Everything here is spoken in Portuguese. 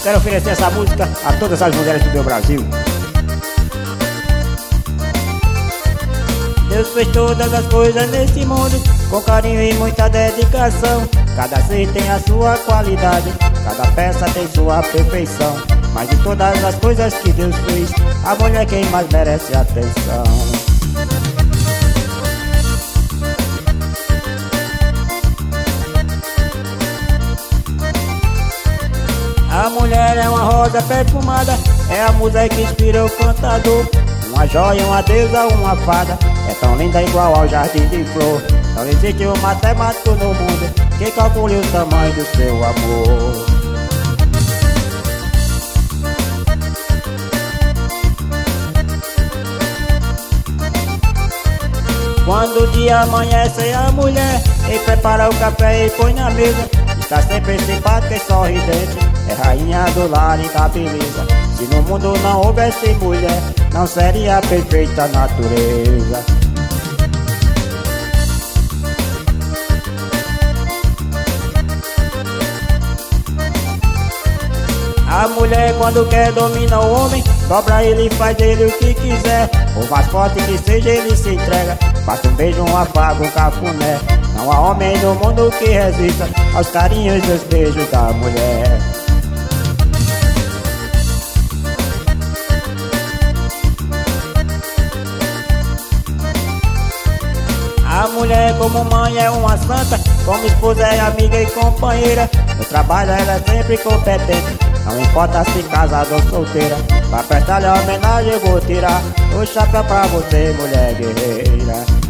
quero oferecer essa música a todas as mulheres do meu Brasil. Deus fez todas as coisas nesse mundo com carinho e muita dedicação. Cada ser tem a sua qualidade, cada peça tem sua perfeição. Mas de todas as coisas que Deus fez, a mulher é quem mais merece atenção. A mulher é uma rosa perfumada, é a musa que inspira o cantador. Uma joia, uma deusa, uma fada, é tão linda igual ao jardim de flor. Não existe um matemático no mundo que calcule o tamanho do seu amor. Quando o dia amanhece, a mulher e prepara o café e põe na mesa. Está sempre simpática e sorridente, é rainha do lar e da beleza. Se no mundo não houvesse mulher, não seria a perfeita natureza. A mulher quando quer domina o homem, dobra ele e faz dele o que quiser. Por mais forte que seja ele se entrega, basta um beijo, um afago, um cafuné. Não há homem no mundo que resista aos carinhos e aos beijos da mulher. A mulher como mãe é uma santa, como esposa é amiga e companheira. No trabalho ela é sempre competente, não importa se casada ou solteira. Pra prestar-lhe a homenagem eu vou tirar o chapéu pra você, mulher guerreira.